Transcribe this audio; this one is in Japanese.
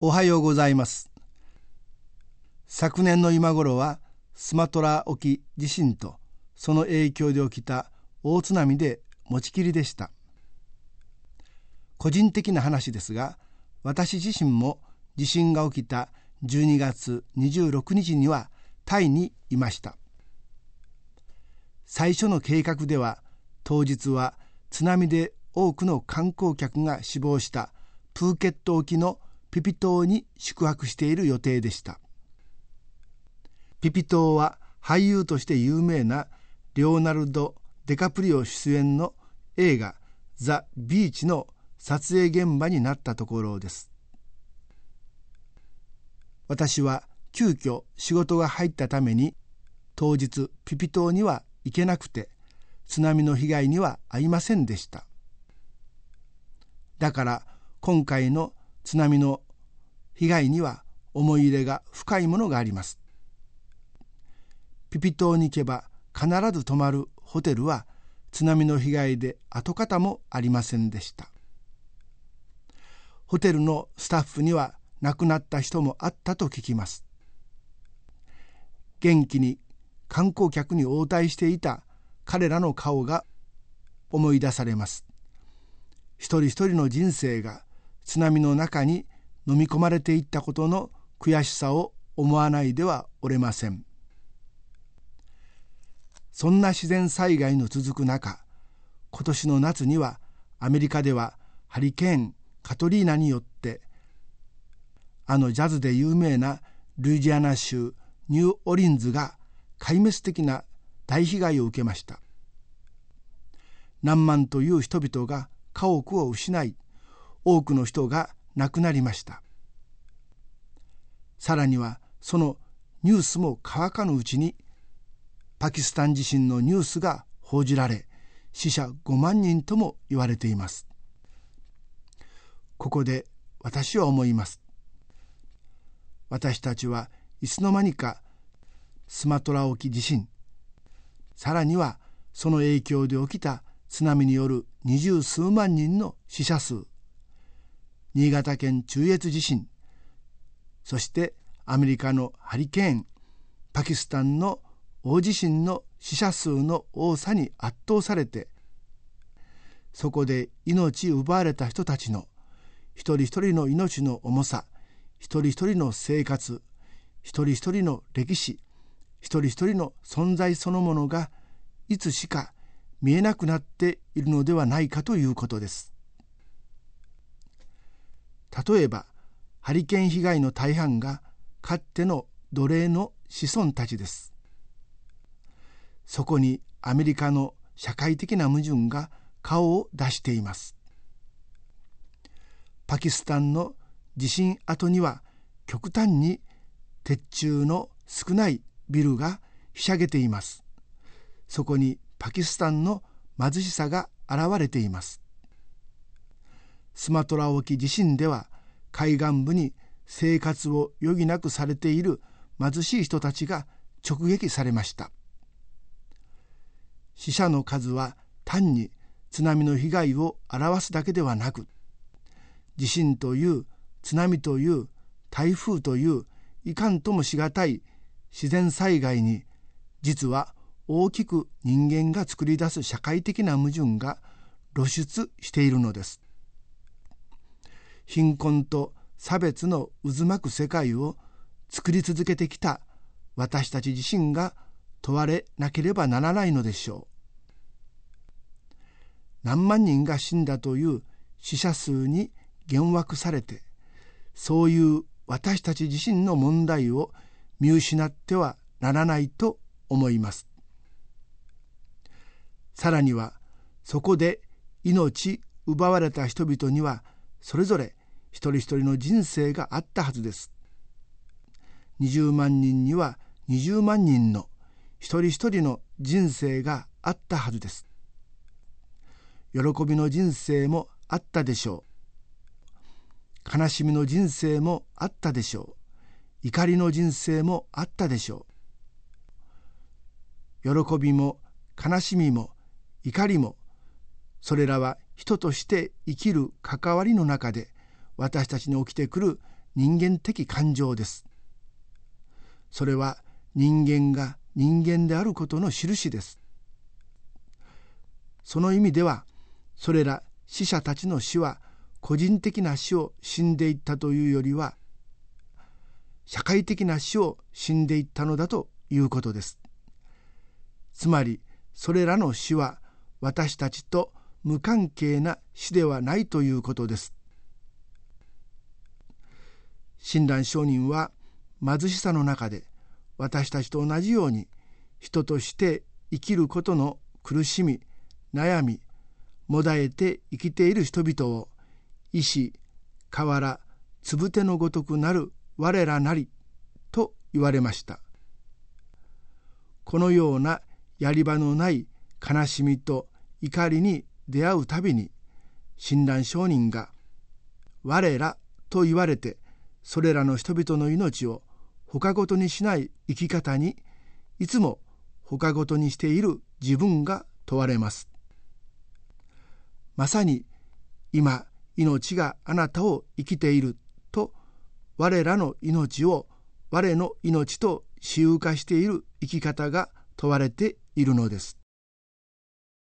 おはようございます。昨年の今頃はスマトラ沖地震とその影響で起きた大津波で持ちきりでした。個人的な話ですが、私自身も地震が起きた12月26日にはタイにいました。最初の計画では当日は津波で多くの観光客が死亡したプーケット沖のピピ島に宿泊している予定でした。ピピ島は俳優として有名なレオナルド・デカプリオ出演の映画ザ・ビーチの撮影現場になったところです。私は急遽仕事が入ったために当日ピピ島には行けなくて津波の被害には遭いませんでした。だから今回の津波の被害には思い入れが深いものがあります。ピピ島に行けば必ず泊まるホテルは津波の被害で跡形もありませんでした。ホテルのスタッフには亡くなった人もあったと聞きます。元気に観光客に応対していた彼らの顔が思い出されます。一人一人の人生が津波の中に飲み込まれていったことの悔しさを思わないではおれません。そんな自然災害の続く中、今年の夏にはアメリカではハリケーンカトリーナによってジャズで有名なルイジアナ州ニューオリンズが壊滅的な大被害を受けました。何万という人々が家屋を失い、多くの人が亡くなりました。さらにはそのニュースも乾かぬうちにパキスタン地震のニュースが報じられ、死者5万人とも言われています。ここで私は思います。私たちはいつの間にかスマトラ沖地震、さらにはその影響で起きた津波による20数万人の死者数、新潟県中越地震、そしてアメリカのハリケーン、パキスタンの大地震の死者数の多さに圧倒されて、そこで命を奪われた人たちの一人一人の命の重さ、一人一人の生活、一人一人の歴史、一人一人の存在そのものがいつしか見えなくなっているのではないかということです。例えばハリケーン被害の大半がかつての奴隷の子孫たちです。そこにアメリカの社会的な矛盾が顔を出しています。パキスタンの地震跡には極端に鉄柱の少ないビルがひしゃげています。そこにパキスタンの貧しさが現れています。スマトラ沖地震では海岸部に生活を余儀なくされている貧しい人たちが直撃されました。死者の数は単に津波の被害を表すだけではなく、地震という津波という台風といういかんともしがたい自然災害に実は大きく人間が作り出す社会的な矛盾が露出しているのです。貧困と差別の渦巻く世界を作り続けてきた私たち自身が問われなければならないのでしょう。何万人が死んだという死者数に幻惑されて、そういう私たち自身の問題を見失ってはならないと思います。さらにはそこで命奪われた人々にはそれぞれ一人一人の人生があったはずです。20万人には20万人の一人一人の人生があったはずです。喜びの人生もあったでしょう。悲しみの人生もあったでしょう。怒りの人生もあったでしょう。喜びも悲しみも怒りも、それらは人として生きる関わりの中で私たちに起きてくる人間的感情です。それは人間が人間であることの印です。その意味では、それら死者たちの死は個人的な死を死んでいったというよりは、社会的な死を死んでいったのだということです。つまり、それらの死は私たちと無関係な死ではないということです。親鸞上人は貧しさの中で私たちと同じように人として生きることの苦しみ、悩み、もだえて生きている人々を石、瓦、つぶてのごとくなる我らなりと言われました。このようなやり場のない悲しみと怒りに出会うたびに、親鸞上人が我らと言われてそれらの人々の命を他ごとにしない生き方に、いつも他ごとにしている自分が問われます。まさに今命があなたを生きていると、我らの命を我の命と私有化している生き方が問われているのです。